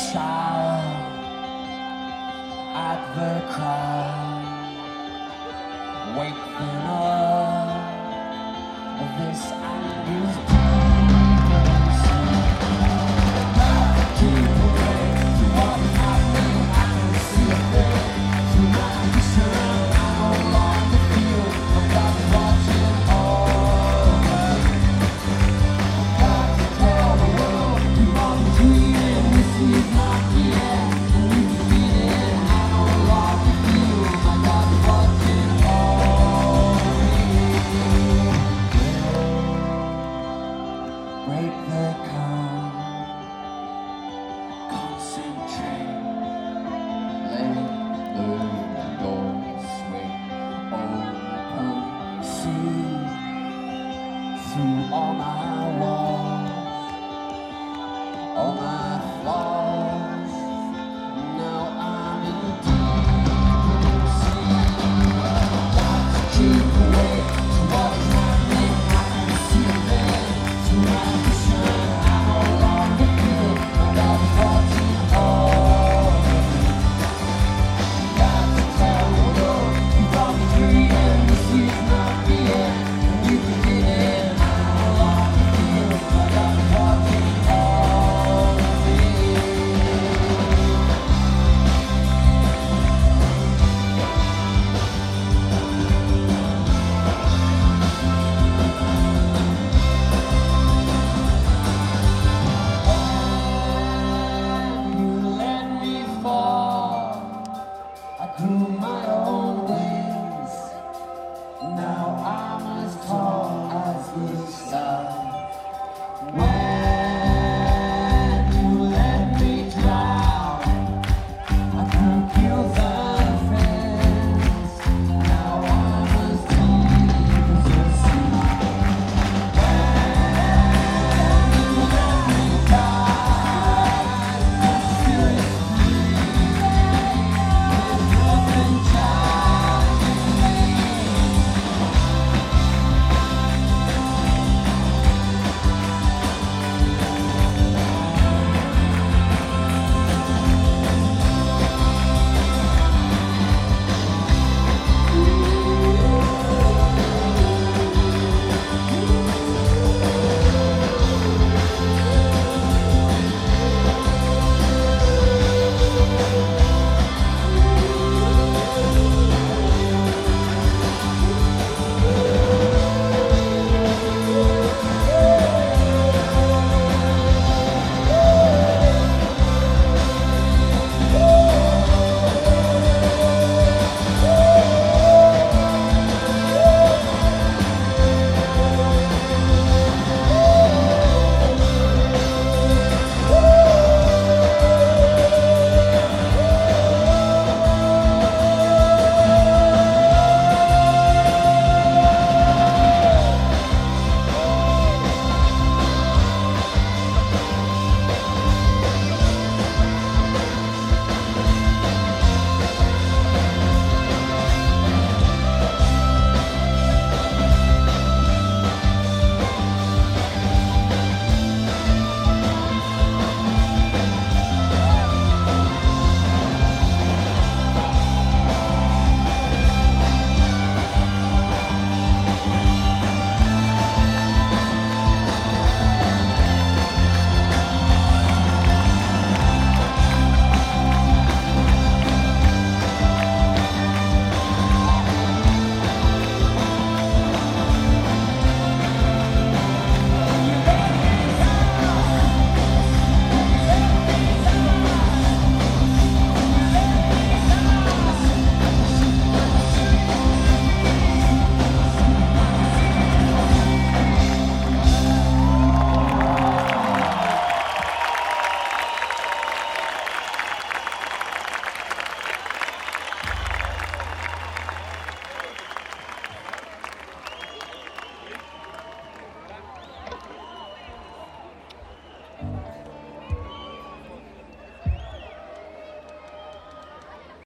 child at the crowd, waking up this anger's demons. Keep away to what happened. I can see a thing through my vision. I no longer feel like I'm watching all. Got to tell the world you are between. This is not the end. You can feel it. I no longer feel like I'm watching all. Break the calm. Concentrate.